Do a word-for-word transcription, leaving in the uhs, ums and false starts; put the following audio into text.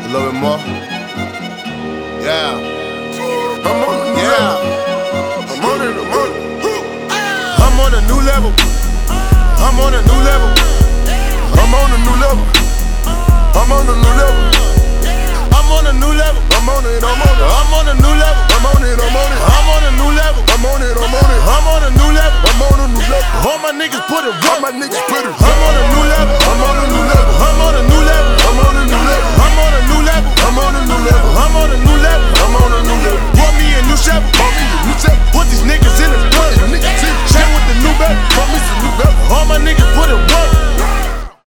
little bit more. Yeah. I'm on a new Yeah. level. I'm on it, I'm on it. I'm on a new level. I'm on a new level. I'm on a new level. I'm on a new level. I'm on a new level. I'm on it, I'm on it. I'm on a new level. I'm on it, I'm on it. I'm on a new level.